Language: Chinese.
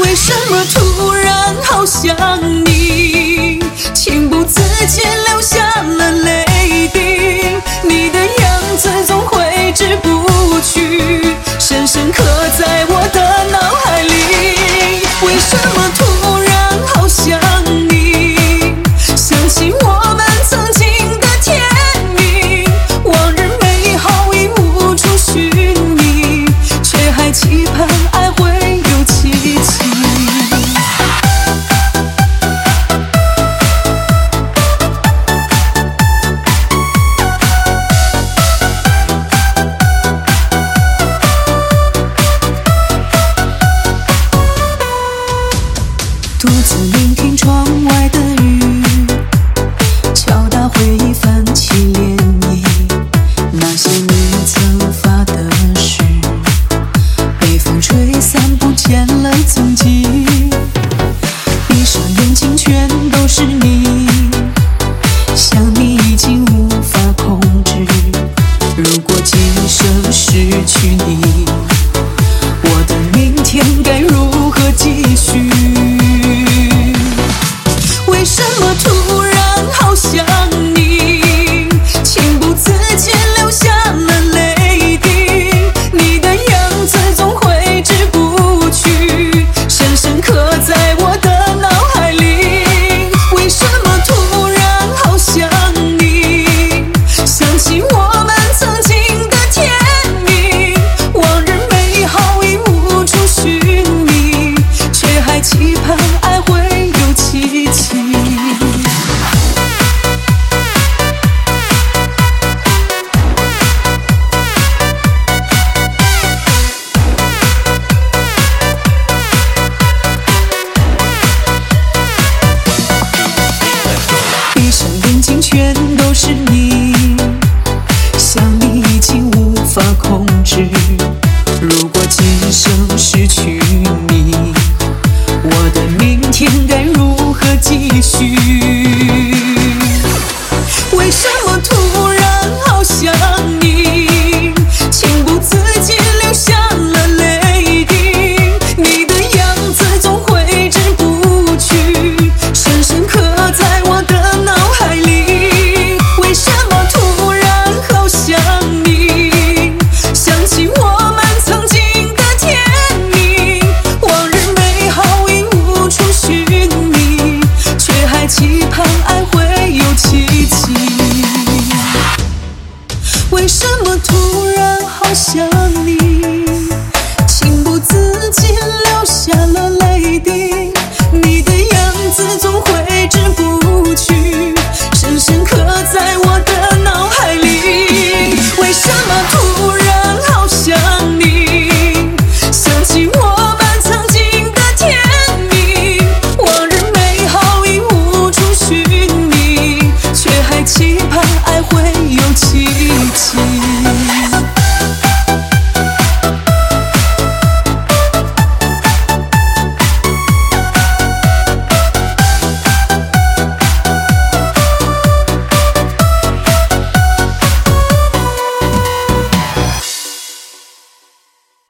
为什么突然好想你，情不自禁流下了泪滴。你的样子总挥之不去，深深刻在我的脑海里。为什么突然好想你，想起我们曾经的甜蜜，往日美好已无处寻觅，却还期盼爱会有奇迹。独自聆听窗外的雨，敲打回忆泛起涟漪。那些你曾发的誓，被风吹散不见了踪迹。闭上眼睛全都是你，想你已经无法控制。如果今生失去你，我的明天该如何继续？为什么突然好想你，情不自禁流下了泪滴。你的样子总挥之不去，深深刻在我的脑海里。为什么突然好想你，想起我们曾经的甜蜜，往日美好已无处寻觅，却还期盼爱会有奇迹。闭上眼睛全都是你，想你已经无法控制。如果今生失去你，我的明天该如何继续？为什么突然好想你，情不自禁流下了泪滴。你的样子总挥之不去，深深刻在我的脑海里。为什么突然好想你，想起我们曾经的甜蜜，往日美好已无处寻觅，却还期盼爱会有奇迹。为什么突然好想你，情不自禁流下了泪滴。你的样子总挥之不去，深深刻在我的脑海里。为什么突然好想你，想起我们曾经的甜蜜，往日美好已无处寻觅，却还期盼